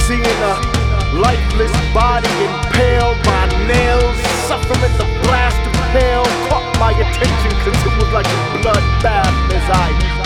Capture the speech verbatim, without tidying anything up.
Seeing a lifeless body impaled by nails, suffering the blast of hell caught my attention, cause it was like a bloodbath as I